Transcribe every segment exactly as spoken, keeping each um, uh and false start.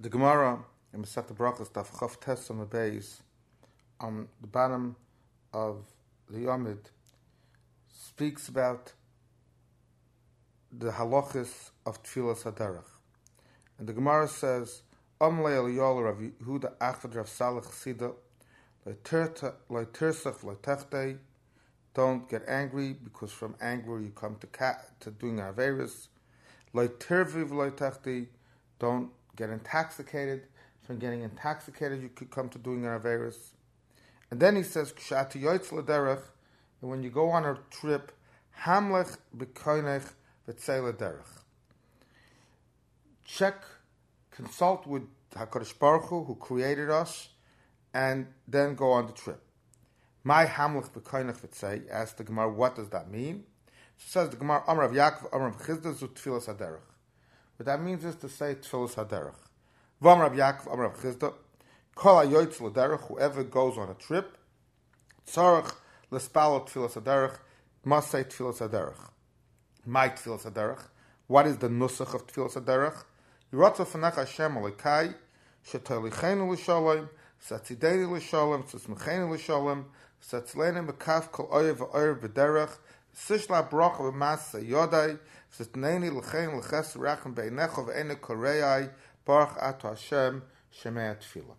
The Gemara in Masechta Brachos Daf Chav Tes on the base on the bottom of the Yomid speaks about the halachis of Tfilas Haderech, and the Gemara says, "Amlei Eliyol Rav Yehuda Achad Rav Salach Sida Leitersach Leitechtei." Don't get angry, because from anger you come to ca- to doing averis. Leiterviv Leitechtei. Don't get intoxicated. From getting intoxicated, you could come to doing an averis. And then he says, "Kshati yoytz l'derech," and when you go on a trip, hamlech b'koinech v'tzei l'derech. Check, consult with Hakadosh Baruch Hu, who created us, and then go on the trip. My hamlech b'koinech v'tzei. Ask the Gemara, what does that mean? She says the Gemara, Amar Rav Yaakov, Amar Rav Chizda, zu tfilas haderech. What that means is to say tfilas haderech. Vam Rav Yaakov, Amar Rav Chizda, Kol hayoytz l'derech, whoever goes on a trip, tzarech l'spalo tfilas haderech, must say tfilas haderech. My tfilas haderech. What is the nusach of tfilas haderech? Yiratza fanach Hashem Elokai, shetolichenu l'shalom, satzideni l'shalom, tzismechenu l'shalom, satzlenu mekaf kol oyev v'oyev b'derech, sishla bracha v'masa yodai, satneni l'chein l'ches rachem beinecho v'ene korei baruch ato Hashem shemei tefillah.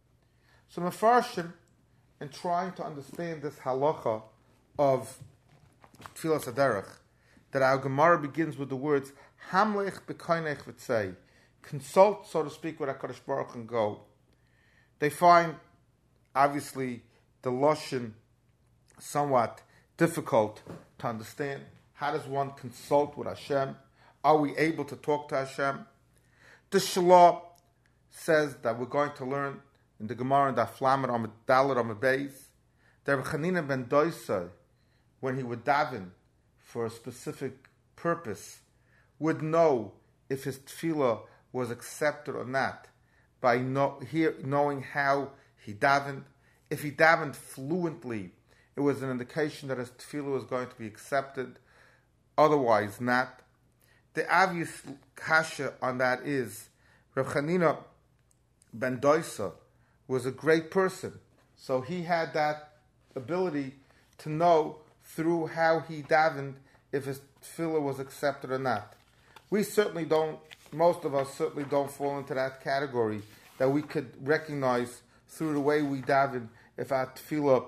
So Mefarshim, in trying to understand this halacha of tfilas haderech, that our Gemara begins with the words hamlech b'koinech v'tzei, consult, so to speak, with HaKadosh Baruch Hu and go. They find, obviously, the lashon somewhat difficult to understand. How does one consult with Hashem? Are we able to talk to Hashem? The Shalah says that we're going to learn in the Gemara in the Aflamet on Dalet on the base, that Reb Chanina ben Dosa, when he would daven for a specific purpose, would know if his tefillah was accepted or not by know, hear, knowing how he davened. If he davened fluently, it was an indication that his tefillah was going to be accepted, otherwise not. The obvious kasha on that is Reb Chanina ben Dosa was a great person, so he had that ability to know through how he davened if his tefillah was accepted or not. We certainly don't, most of us certainly don't fall into that category, that we could recognize through the way we daven if our tefillah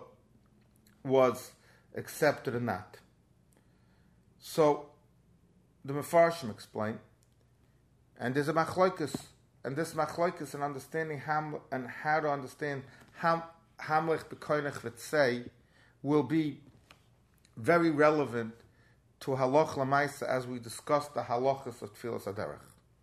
was accepted or not. So, the Mefarshim explain, and there's a machlokes, and this machlokes and understanding ham, and how to understand ham, hamlech b'koinech v'tzei will be very relevant to halach l'maisa as we discuss the halachas of tfilas haderech.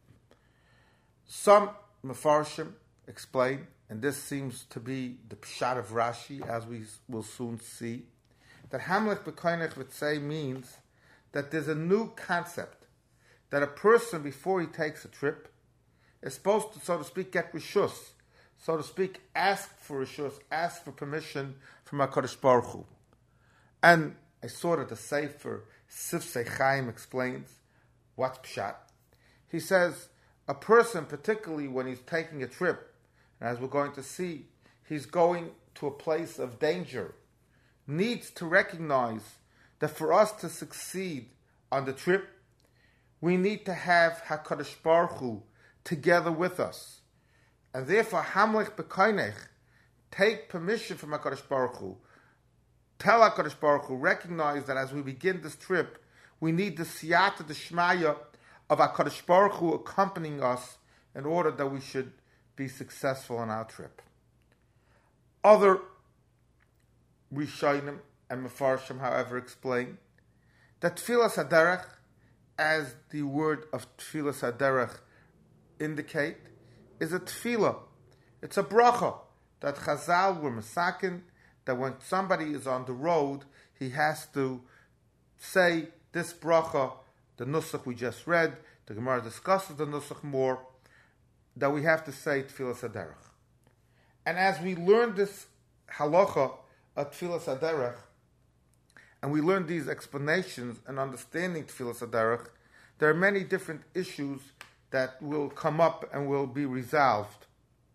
Some Mefarshim explain, and this seems to be the pshat of Rashi, as we will soon see, that hamlech b'koinech v'tzei means that there's a new concept, that a person, before he takes a trip, is supposed to, so to speak, get rishus, so to speak, ask for rishus, ask for permission from HaKadosh Baruch Hu. And I saw that the Sefer Sifsei Chaim explains what's pshat. He says a person, particularly when he's taking a trip, and as we're going to see, he's going to a place of danger, needs to recognize that for us to succeed on the trip, we need to have HaKadosh Baruch Hu together with us. And therefore, hamlech b'koinech, take permission from HaKadosh Baruch Hu. Tell HaKadosh Baruch Hu, recognize that as we begin this trip, we need the siyata d'shmaya of HaKadosh Baruch Hu accompanying us in order that we should be successful on our trip. Other Rishonim and Mefarshim, however, explain that tfilas haderech, as the word of tfilas haderech indicate, is a tefillah. It's a bracha that Chazal were masakin, that when somebody is on the road, he has to say this bracha, the nusach we just read. The Gemara discusses the nusach more, that we have to say tfilas haderech. And as we learn this halacha of tfilas haderech, and we learn these explanations and understanding tfilas haderech, there are many different issues that will come up and will be resolved.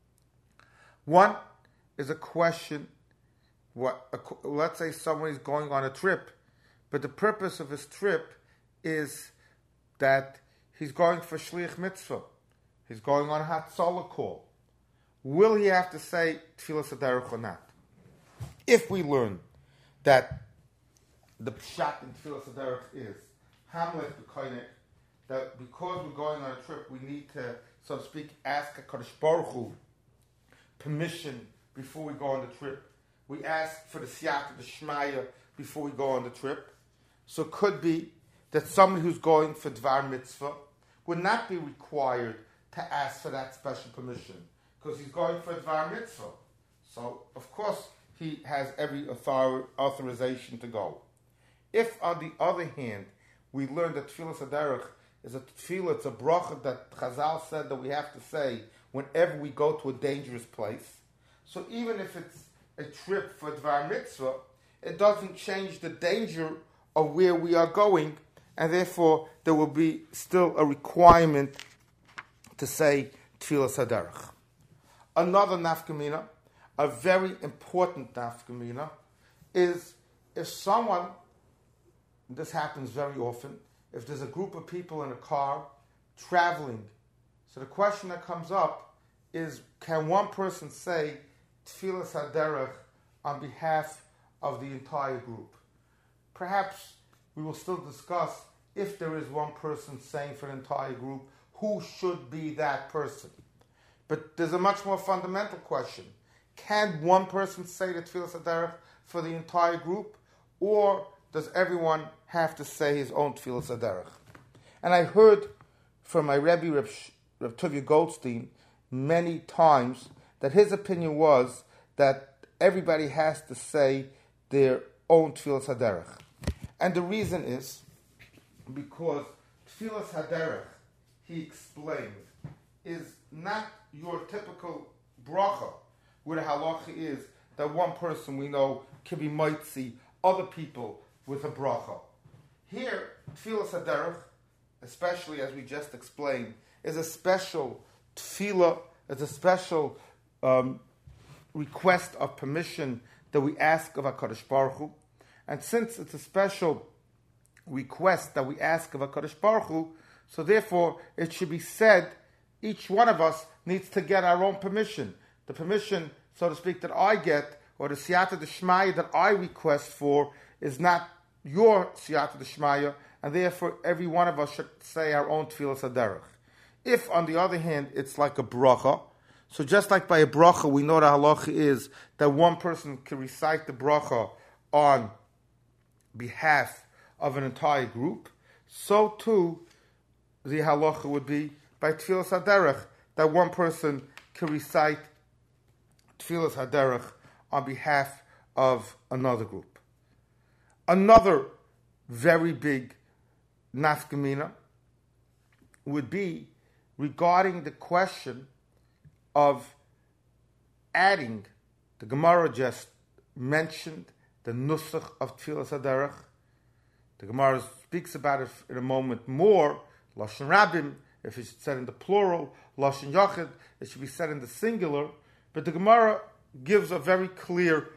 One is a question, what, a, let's say somebody's going on a trip, but the purpose of his trip is that he's going for Shliach Mitzvah. He's going on a Hatzalah call. Will he have to say Tfilas HaDerech or not? If we learn that the pshat in Tfilas HaDerech is Hamlet B'Koinek, that because we're going on a trip, we need to, so to speak, ask HaKadosh Baruch Hu permission before we go on the trip. We ask for the Siyata, the Shmaya, before we go on the trip. So it could be that somebody who's going for Dvar Mitzvah would not be required to ask for that special permission because he's going for Dvar Mitzvah. So, of course, he has every author- authorization to go. If, on the other hand, we learn that Tfilas HaDerech is a tefillah, it's a bracha that Chazal said that we have to say whenever we go to a dangerous place. So even if it's a trip for Dvar Mitzvah, it doesn't change the danger of where we are going, and therefore there will be still a requirement to say Tfilas HaDerech. Another nafkamina, a very important nafkamina, is if someone, this happens very often, if there's a group of people in a car traveling, so the question that comes up is, can one person say Tfilas HaDerech on behalf of the entire group? Perhaps we will still discuss, if there is one person saying for the entire group, who should be that person? But there's a much more fundamental question. Can one person say the Tfilas HaDerech for the entire group? Or does everyone have to say his own Tfilas HaDerech? And I heard from my Rebbe, Reb, Reb Tuvia Goldstein, many times that his opinion was that everybody has to say their own Tfilas HaDerech. And the reason is because Tfilas HaDerech, he explained, is not your typical bracha, where the halacha is that one person we know can be mitzi other people with a bracha. Here, Tfilas HaDerech, especially as we just explained, is a special tefillah, is a special um, request of permission that we ask of HaKadosh Baruch Hu. And since it's a special request that we ask of HaKadosh Baruch Hu, so therefore it should be said, each one of us needs to get our own permission. The permission, so to speak, that I get, or the Siyata D'Shmaya that I request for, is not your Siyata D'Shmaya, and therefore every one of us should say our own Tfilas HaDerech. If, on the other hand, it's like a bracha, so just like by a bracha, we know the halacha is that one person can recite the bracha on behalf of an entire group, so too the halacha would be by Tfilas HaDerech, that one person can recite Tfilas HaDerech on behalf of another group. Another very big nafkamina would be regarding the question of adding, the Gemara just mentioned the nusach of Tfilas HaDerech. The Gemara speaks about it in a moment more. Lashon Rabim, if it's said in the plural, Lashon Yachid, it should be said in the singular. But the Gemara gives a very clear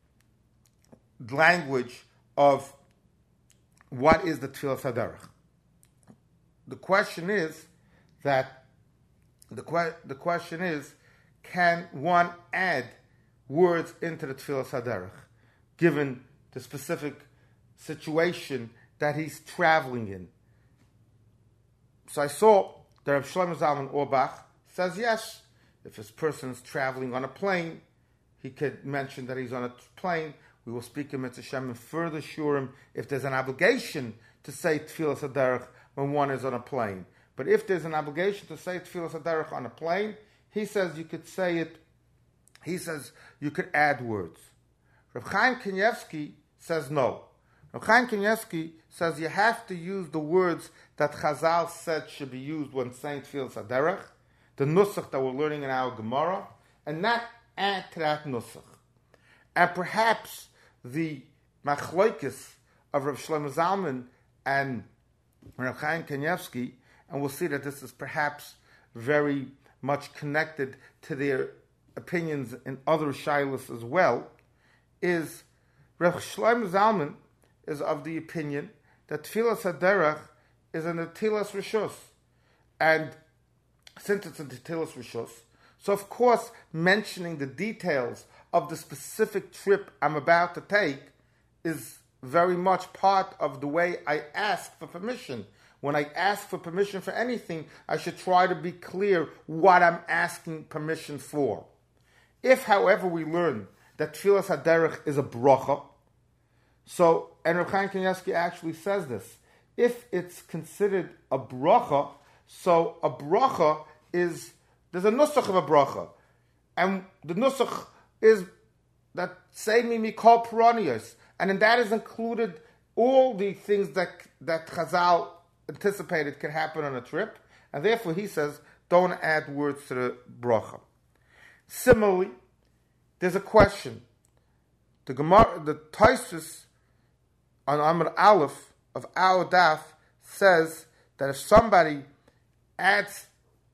language of what is the Tfilas HaDerech. The question is that the que- the question is, can one add words into the Tfilas HaDerech, given the specific situation that he's traveling in? So I saw that Reb Shlomo Zalman Auerbach says yes. If this person is traveling on a plane, he could mention that he's on a plane. We will speak in Mitzvah Shem and further assure him if there's an obligation to say Tfilas HaDerech when one is on a plane. But if there's an obligation to say Tfilas HaDerech on a plane, he says you could say it, he says you could add words. Reb Chaim Kanievsky says no. Reb Chaim Kanievsky says you have to use the words that Chazal said should be used when saying Tfilas HaDerech, the nusach that we're learning in our Gemara, and not add to that nusach. And perhaps the machlokes of Reb Shlomo Zalman and Reb Chaim Kanievsky and we'll see that this is perhaps very much connected to their opinions in other shilas as well, is Reb Shlomo Zalman is of the opinion that Tfilas HaDerech is an Atilas Rishus. And since it's an Atilas Rishus, so of course mentioning the details of the specific trip I'm about to take is very much part of the way I ask for permission. When I ask for permission for anything, I should try to be clear what I'm asking permission for. If, however, we learn that Tfilas HaDerech is a bracha, so, and Reb Chaim Kanievsky actually says this, if it's considered a bracha, so a bracha is, there's a nusach of a bracha, and the nusach is that say mi mikol peronios, and in that is included all the things that that Chazal anticipated could happen on a trip, and therefore he says, don't add words to the bracha. Similarly, there's a question. The Gemara, the Tosfos on Amud Aleph of our daf says that if somebody adds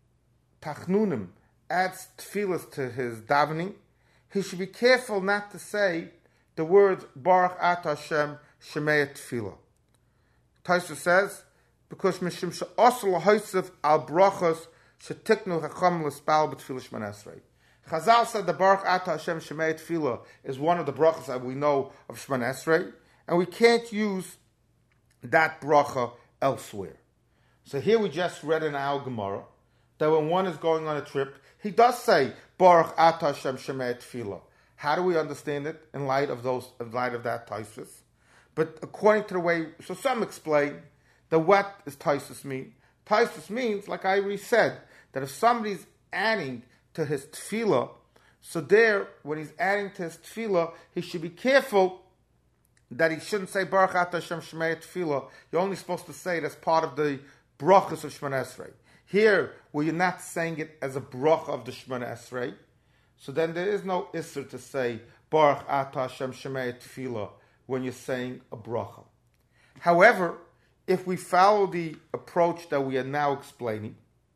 tachnunim, adds tefillas to his davening, he should be careful not to say the words Baruch Atah Hashem Shemei Tefillah. Tosfos says, because Mishim she'osel ha'osef al brachos she'tiknu hacham l'spal b'tefillah Shemona Esrei. Chazal said the Baruch Atah Hashem Shemei Tefillah is one of the brachos that we know of Shemona Esrei, and we can't use that bracha elsewhere. So here we just read in our Gemara that when one is going on a trip, he does say Baruch Atah Hashem Shemei Tefillah. How do we understand it in light of those, in light of that Tosfos? But according to the way, so some explain that what does Tosfos mean? Tosfos means, like I already said, that if somebody's adding to his tefillah, so there, when he's adding to his tefillah, he should be careful that he shouldn't say Baruch Atah Hashem Shemei Tefillah. You're only supposed to say it as part of the brachas of Shemona Esrei. Here, where you're not saying it as a bracha of the Shemona Esrei, so then there is no isser to say Baruch Atah Hashem Shemei Tefillah when you're saying a bracha. However, if we follow the approach that we are now explaining,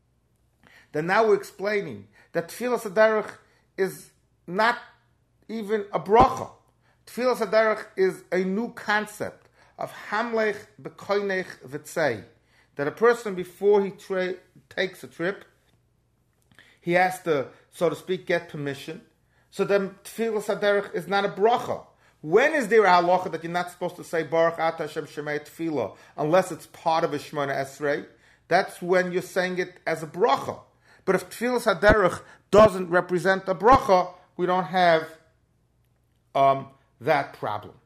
then now we're explaining that Tfilas HaDerech is not even a bracha. Tfilas HaDerech is a new concept of Hamlech B'koinech V'tzei, that a person, before he tra- takes a trip, he has to, so to speak, get permission. So then Tfilas HaDerech is not a bracha. When is there a halacha that you're not supposed to say Baruch Atah Hashem Shemei Tefillah unless it's part of a Shemona Esrei? That's when you're saying it as a bracha. But if Tfilas HaDerech doesn't represent a bracha, we don't have um, that problem.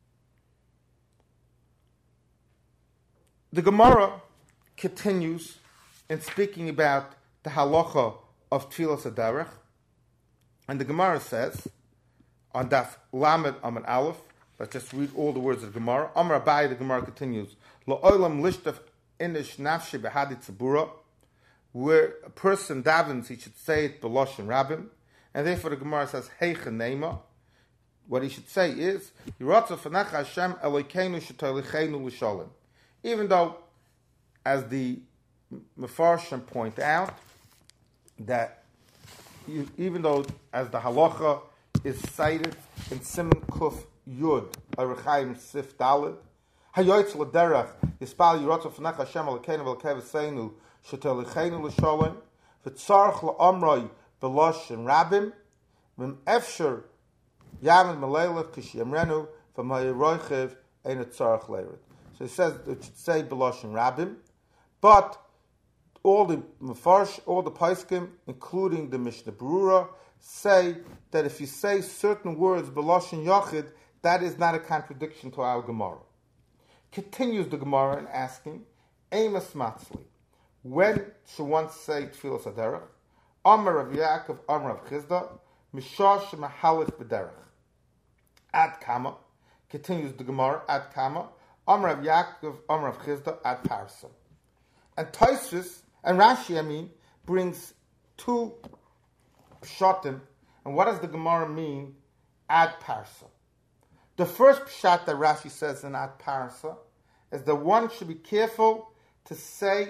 The Gemara continues in speaking about the halacha of Tfilas HaDerech, and the Gemara says on Daf Lamed Amud Aleph, let's just read all the words of the Gemara. Amar Abai, the Gemara continues, Lo'olam lishtaf inish nafshi behadi tzibura, where a person davens, he should say it b'loshen rabbim, and therefore the Gemara says heichen neima. What he should say is Yiratza Fanecha Hashem Elokeinu Shetolichenu L'Sholem. Even though, as the Mefarshim point out, that you, even though as the halacha is cited in Siman Kuf Yud Arichaim Sif Daled, Hayoytz L'Derech Yispal Yiratza Fanecha Hashem Elokeinu V'Lekeveseinu Shetolichenu L'Sholem V'Tzarch L'Amroi B'Loshen Rabbim V'M Efsher Yamin Malelech Kishiyamrenu from Hayiroichev Ein Tzarech Leirit. So it says it should say B'Loshen Rabbim, but all the Mefarsh, all the Paiskim, including the Mishnah Berurah, say that if you say certain words B'Loshen Yochid, that is not a contradiction to our Gemara. Continues the Gemara in asking, Amos Matzli, when should one say Tfilas HaDerech? Amar Rav Yaakov, Amar Rav Chizda, Mishash Mahalit B'Derech. Ad Kama, continues the Gemara, Ad Kama, Amar Rav Yaakov, Amar Rav Chizda, Ad Parsa. And Tosfos, and Rashi, I mean, brings two pshatim. And what does the Gemara mean, Ad Parsa? The first pshat that Rashi says in Ad Parsa is that one should be careful to say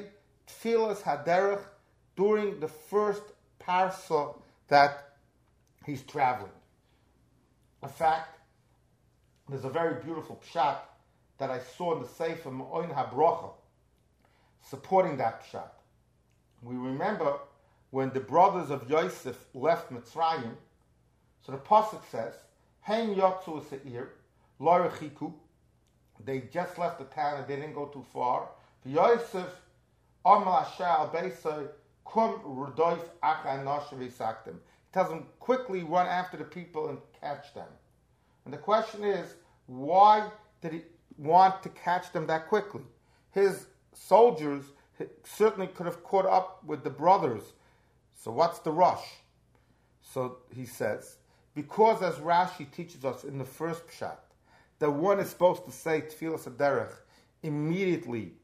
Tfilas Haderech during the first parsa that he's traveling. In fact, there's a very beautiful pshat that I saw in the Sefer Me'oin HaBrocha supporting that pshat. We remember when the brothers of Yosef left Mitzrayim, so the pasuk says, "Hein yotzu seir lo rechiku." They just left the town and they didn't go too far. Yosef Amal Asher al Beisai kum rudoif acha noshe v'isaktem. He tells them quickly run after the people and catch them. And the question is, why did he want to catch them that quickly? His soldiers certainly could have caught up with the brothers. So what's the rush? So he says, because as Rashi teaches us in the first pshat, that one is supposed to say Tfilas Haderech immediately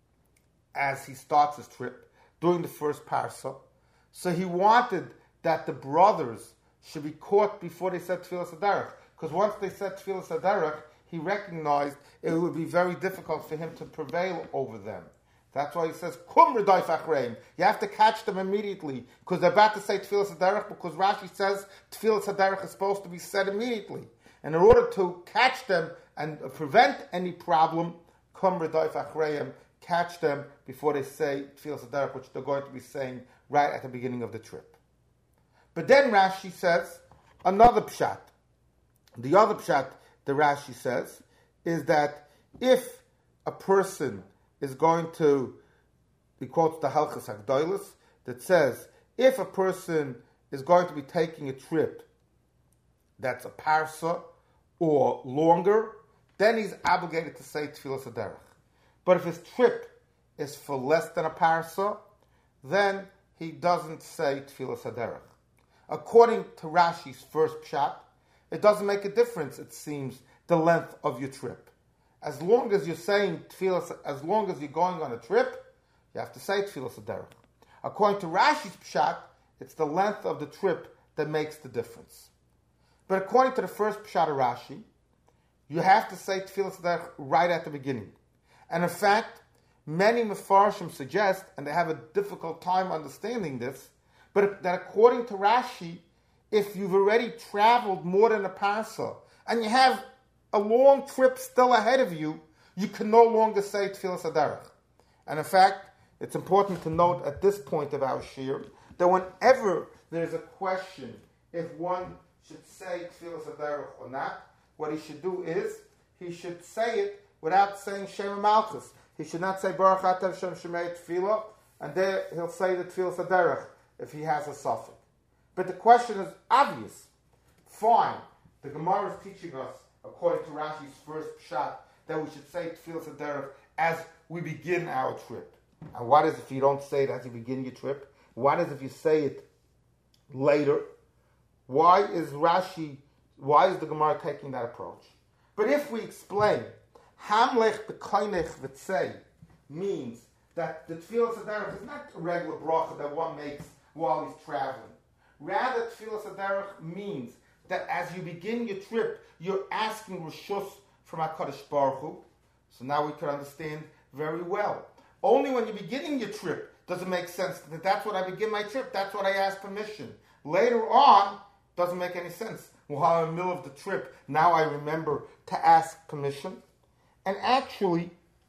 as he starts his trip, during the first parsa. So he wanted that the brothers should be caught before they said Tfilas Haderech. Because once they said Tfilas Haderech, he recognized it would be very difficult for him to prevail over them. That's why he says, Kum Redaif Achreim. You have to catch them immediately, because they're about to say Tfilas Haderech, because Rashi says Tfilas Haderech is supposed to be said immediately. And in order to catch them and prevent any problem, Kum Redaif Achreim, catch them before they say Tfilas Haderech, which they're going to be saying right at the beginning of the trip. But then Rashi says another pshat. The other pshat the Rashi says is that if a person is going to, he quotes the Halchas Hagdolos that says, if a person is going to be taking a trip that's a parsa or longer, then he's obligated to say Tfilas Haderech. But if his trip is for less than a parsa, then he doesn't say Tfilas Haderech. According to Rashi's first pshat, it doesn't make a difference, it seems, the length of your trip. As long as you're saying Tfilas, as long as you're going on a trip, you have to say Tfilas Haderech. According to Rashi's pshat, it's the length of the trip that makes the difference. But according to the first pshat of Rashi, you have to say Tfilas Haderech right at the beginning. And in fact, many Mefarshim suggest, and they have a difficult time understanding this, but that according to Rashi, if you've already traveled more than a parsa, and you have a long trip still ahead of you, you can no longer say Tfilas Haderech. And in fact, it's important to note at this point of our shir that whenever there's a question if one should say Tfilas Haderech or not, what he should do is, he should say it without saying Shema Malchus. He should not say Baruch Atah Hashem Shemei Tefillah, and there he'll say the Tfilas Haderech if he has a suffix. But the question is obvious. Fine, the Gemara is teaching us, according to Rashi's first pshat, that we should say Tfilas Haderech as we begin our trip. And what is if you don't say it as you begin your trip? What is if you say it later? Why is Rashi, why is the Gemara taking that approach? But if we explain, Hamlech b'koinech v'tzei means that the Tfilas Haderech is not a regular bracha that one makes while he's traveling. Rather, Tfilas Haderech means that as you begin your trip, you're asking Rishus from HaKadosh Baruch Hu. So now we can understand very well. Only when you're beginning your trip does it make sense that that's what I begin my trip, that's what I ask permission. Later on, doesn't make any sense. While I'm in the middle of the trip, now I remember to ask permission. And actually,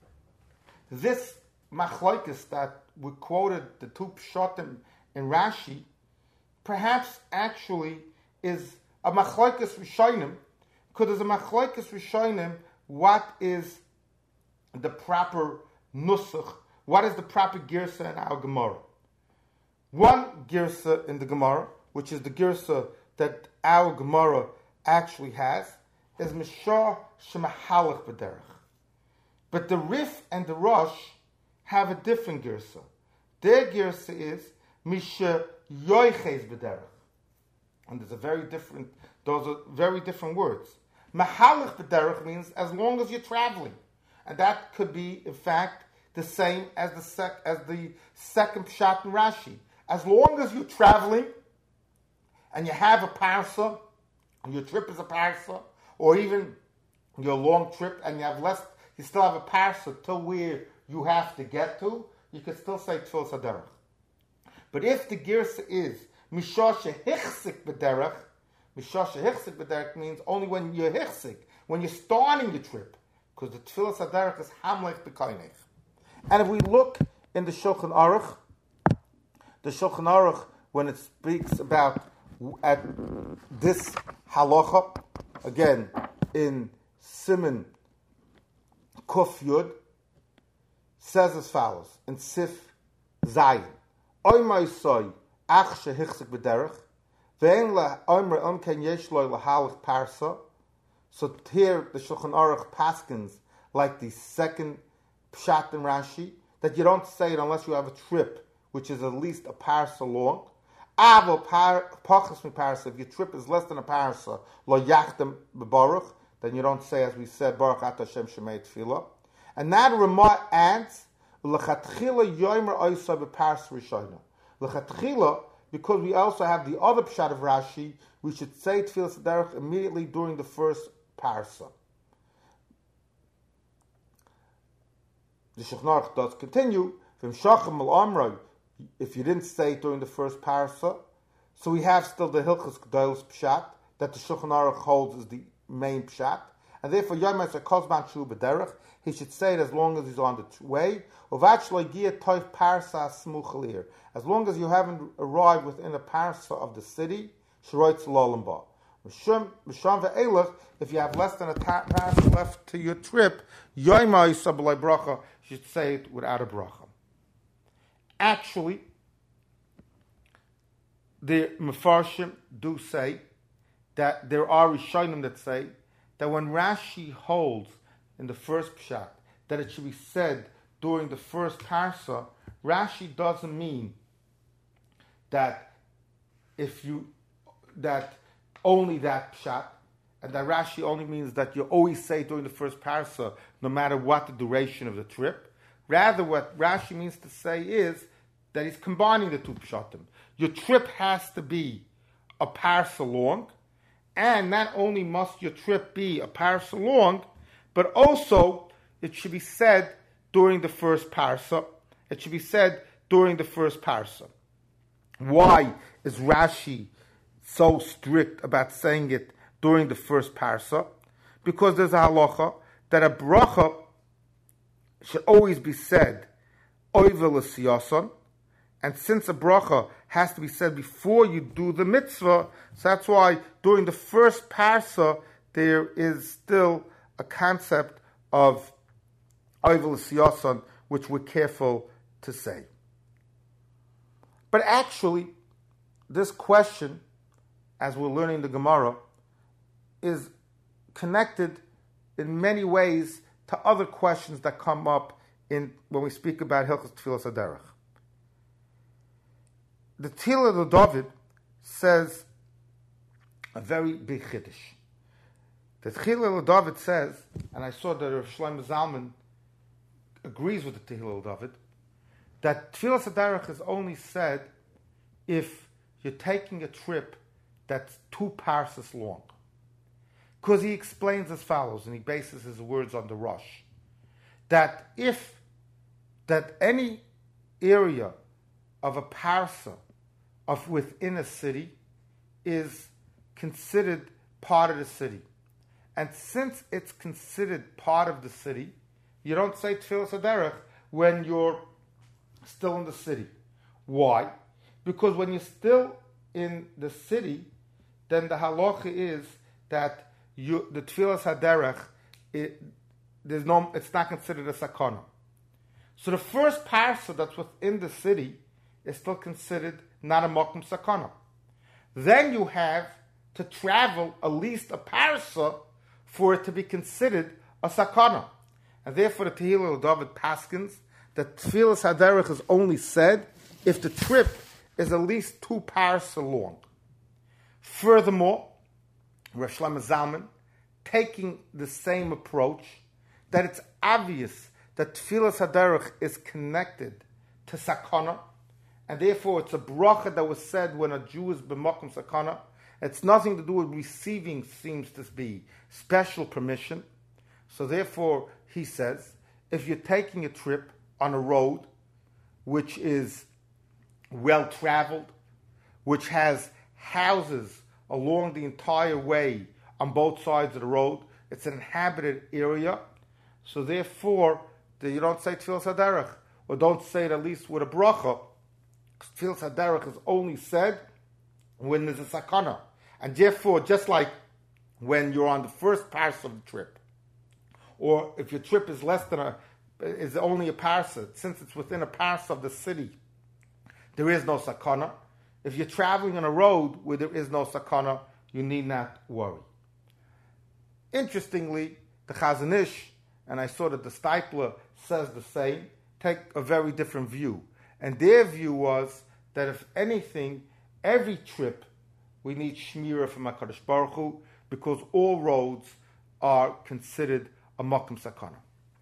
this machlokes that we quoted, the two pshatim in Rashi, perhaps actually is a machlokes rishonim, because there's a machlokes rishonim, what is the proper nusach, what is the proper girsa in our Gemara. One girsa in the Gemara, which is the girsa that our Gemara actually has, is Mishah Shemahalach B'derech. But the Rif and the Rosh have a different girsa. Their girsa is Misha Yoiches B'derech. And there's a very different, those are very different words. Mahalach B'derech means as long as you're traveling. And that could be, in fact, the same as the sec, as the second pshat in Rashi. As long as you're traveling, and you have a parsa, and your trip is a parsa, or even your long trip, and you have less, you still have a parsa to where you have to get to, you could still say Tfilas HaDerech. But if the girsa is Mishah shehichzik b'derech, Mishah shehichzik b'derech means only when you're hichzik, when you're starting your trip, because the Tfilas HaDerech is hamlech b'kainech. And if we look in the Shulchan Aruch, the Shulchan Aruch, when it speaks about at this halacha, again in Siman Kuf Yud, says as follows in Sif Zayin: Oymai soy ach shehichzik b'derech ve'en la omer omken yesh loy lahalach parsa. So here the Shulchan Aruch paskins like the second pshat in Rashi, that you don't say it unless you have a trip which is at least a parsa long. Aval pachas mi parsa, if your trip is less than a parsa, lo yachtem b'baruch, then you don't say, as we said, Baruch Ata Hashem Shemei Tefillah. And now the Ramah adds, l'chatchila yomer oisa b'parsa rishona. L'chatchila, because we also have the other pshat of Rashi, we should say Tfilas HaDerech immediately during the first parsa. The Shulchan Aruch does continue, if you didn't say it during the first parsa, so we have still the Hilchos Gedolos pshat, that the Shulchan Aruch holds is the main pshat, and therefore Yom Kozman Shu B'derech, he should say it as long as he's on the way. As long as you haven't arrived within a parsa of the city, Sheroitz Lolam Ba. If you have less than a parsa left to your trip, Yom Sabbalai Bracha, you should say it without a bracha. Actually, the Mefarshim do say that there are Rishonim that say that when Rashi holds in the first pshat that it should be said during the first parsa, Rashi doesn't mean that if you that only that pshat, and that Rashi only means that you always say during the first parsa, no matter what the duration of the trip. Rather, what Rashi means to say is that he's combining the two pshatim. Your trip has to be a parsa long, and not only must your trip be a parsa long, but also it should be said during the first parsa. It should be said during the first parsa. Why is Rashi so strict about saying it during the first parsa? Because there's a halacha that a bracha should always be said oivel siyason, and since a bracha has to be said before you do the mitzvah, so that's why during the first parsa there is still a concept of oivel siyason, which we're careful to say. But actually, this question, as we're learning the Gemara, is connected in many ways to other questions that come up in when we speak about Hilchos Tfilas HaDerech. The Tehillah of David says a very big chiddush. The Tehillah of David says, and I saw that Rav Shlomo Zalman agrees with the Tehillah of David, that Tfilas HaDerech is only said if you're taking a trip that's two parsas long. Because he explains as follows, and he bases his words on the Rosh, that if that any area of a parsa of within a city is considered part of the city, and since it's considered part of the city, you don't say Tfilas HaDerech when you're still in the city. Why? Because when you're still in the city, then the halacha is that you, the Tfilas HaDerech, it, there's no, it's not considered a sakana. So the first parsa that's within the city is still considered not a mokum sakana. Then you have to travel at least a parsa for it to be considered a sakana. And therefore the Tehillah of David paskins that Tfilas HaDerech is only said if the trip is at least two parsa long. Furthermore, Rav Shlomo Zalman, taking the same approach, that it's obvious that Tfilas HaDerech is connected to sakana, and therefore it's a bracha that was said when a Jew is b'makom sakana. It's nothing to do with receiving, seems to be special permission. So therefore, he says, if you're taking a trip on a road which is well-traveled, which has houses along the entire way on both sides of the road. It's an inhabited area. So therefore, the, you don't say Tfilas HaDerech, or don't say it at least with a bracha. Tfilas HaDerech is only said when there's a sakana. And therefore, just like when you're on the first parsa of the trip, or if your trip is less than a, is only a parsa, since it's within a parsa of the city, there is no sakana. If you're traveling on a road where there is no sakana, you need not worry. Interestingly, the Chazon Ish, and I saw that the Steipler says the same, take a very different view. And their view was that if anything, every trip we need shmirah from HaKadosh Baruch Hu, because all roads are considered a makom sakana.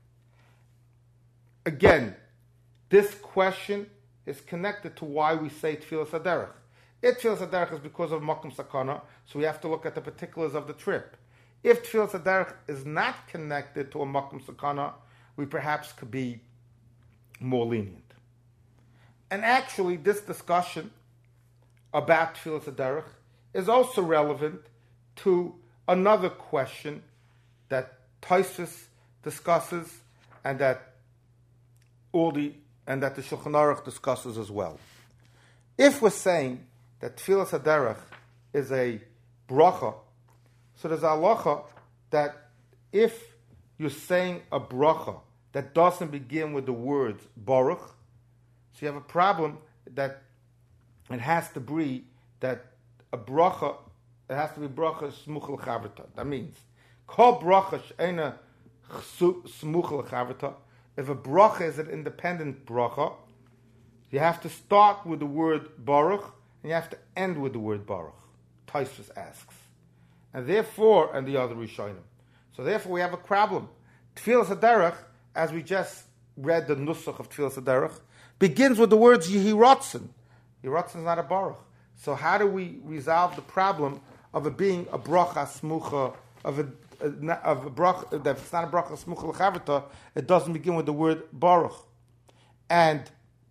Again, this question is connected to why we say Tfilas HaDerech. If Tfilas HaDerech is because of makom sakana, so we have to look at the particulars of the trip. If Tfilas HaDerech is not connected to a makom sakana, we perhaps could be more lenient. And actually, this discussion about Tfilas HaDerech is also relevant to another question that Tosfos discusses and that all the and that the Shulchan Aruch discusses as well. If we're saying that Tfilas HaDerech is a bracha, so there's a halacha that if you're saying a bracha that doesn't begin with the words Baruch, so you have a problem that it has to be that a bracha, it has to be bracha smuch l'chaverta. That means, kol bracha she'ena smuch l'chaverta. If a bracha is an independent bracha, you have to start with the word Baruch and you have to end with the word Baruch. Tosfos asks. And therefore, and the other Rishonim. So therefore we have a problem. Tfilas HaDerech, as we just read the nusach of Tfilas HaDerech, begins with the words Yehi Ratzon. Yehi Ratzon is not a Baruch. So how do we resolve the problem of it being a bracha smucha, of a of a bracha, that it's not a bracha smucha l'chaverta, it doesn't begin with the word Baruch. And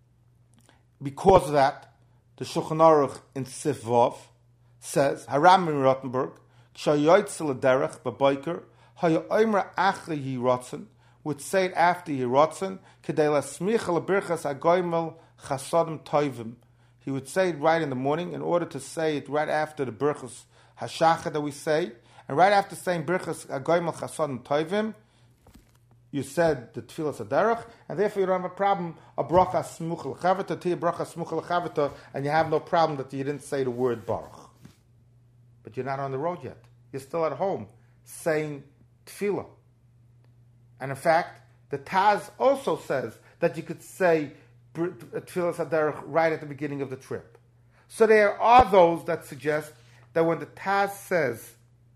because of that, the Shulchan Aruch in Sif Vav says, Haram in Rottenburg, Kshayoytzel derech b'boiker, hayoymer achli Yehi Ratzon, would say it after Yehi Ratzon, kedei lasmicha lebirchas agoymel chasadim toivim. He would say it right in the morning in order to say it right after the birchas hashachar that we say. And right after saying birchas agoymel chasadim toivim, you said the Tfilas HaDerech, and therefore you don't have a problem, a bracha smuch l'chaverta, to a bracha smuch l'chaverta, and you have no problem that you didn't say the word Baruch. But you're not on the road yet. You're still at home saying tefillah. And in fact, the Taz also says that you could say Tfilas HaDerech right at the beginning of the trip. So there are those that suggest that when the Taz says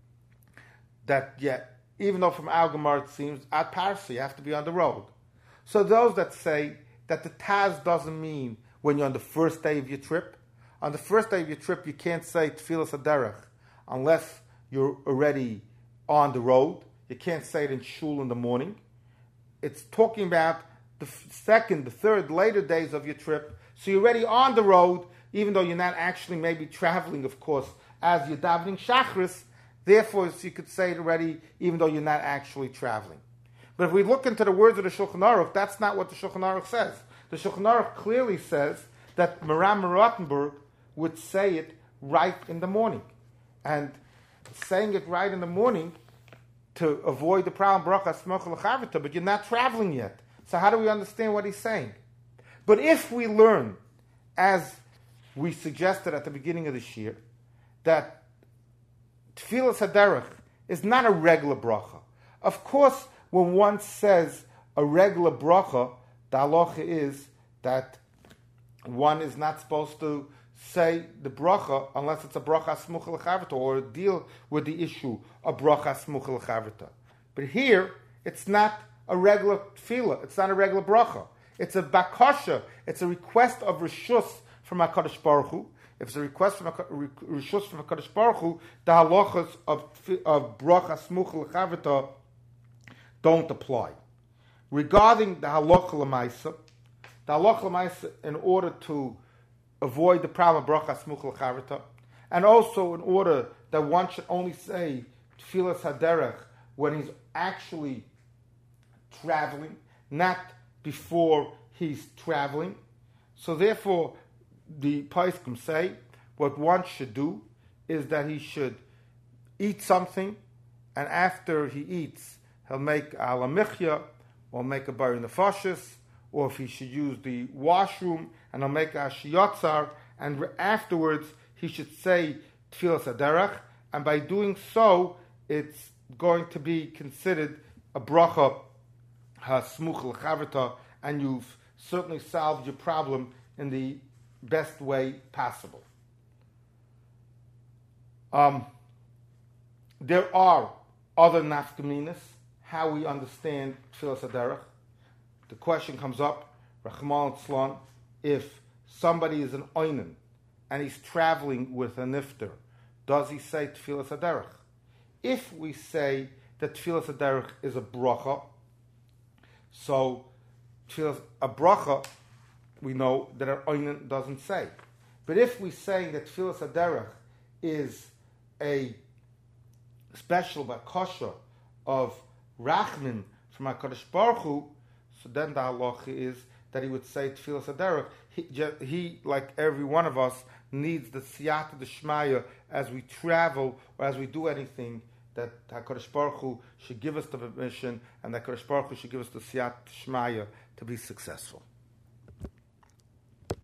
that, yeah, even though from Al Gemara it seems at Parsi, you have to be on the road. So those that say that the Taz doesn't mean when you're on the first day of your trip. On the first day of your trip, you can't say Tfilas HaDerech unless you're already on the road. You can't say it in shul in the morning. It's talking about the second, the third, later days of your trip. So you're already on the road, even though you're not actually maybe traveling, of course, as you're davening Shachris. Therefore, so you could say it already, even though you're not actually traveling. But if we look into the words of the Shulchan Aruch, that's not what the Shulchan Aruch says. The Shulchan Aruch clearly says that Maram Rottenburg would say it right in the morning. And saying it right in the morning to avoid the problem, bracha smuch l'chaverta, but you're not traveling yet. So how do we understand what he's saying? But if we learn, as we suggested at the beginning of this year, that Tfilas HaDerech is not a regular bracha. Of course, when one says a regular bracha, the halacha is that one is not supposed to say the bracha unless it's a bracha smuch l'chaverta or deal with the issue of bracha smuch l'chaverta. But here, it's not a regular tefillah. It's not a regular bracha. It's a bakasha. It's a request of reshus from HaKadosh Baruch Hu. If it's a request from a reshus from HaKadosh Baruch Hu, the halachas of, of bracha smuch l'chaverta don't apply. Regarding the halacha l'maisa, The halacha l'maisa, in order to avoid the problem of bracha smuch l'charita, and also in order that one should only say tfilas haderech when he's actually traveling, not before he's traveling. So therefore, the poskim say what one should do is that he should eat something, and after he eats, he'll make a halamichya, or make a bari nefashis, or if he should use the washroom, and he'll make a shiyotzar, and afterwards he should say tfilas haderech, and by doing so, it's going to be considered a bracha hasmuch l'chavita, and you've certainly solved your problem in the best way possible. Um, there are other nafkaminas, how we understand tfilas haderech. The question comes up, Rachman Tzlan, if somebody is an oinen and he's traveling with a nifter, does he say tfilas haderech? If we say that tfilas haderech is a bracha, so tfilas, a bracha, we know that an oinen doesn't say. But if we say that tfilas haderech is a special bakasha of rachmin from HaKadosh Baruch Hu, so then the halacha is that he would say tfilas haderech. He, he, like every one of us, needs the siyata d'shmaya as we travel or as we do anything, that HaKadosh Baruch Hu should give us the permission, and that HaKadosh Baruch Hu should give us the siyata d'shmaya to be successful.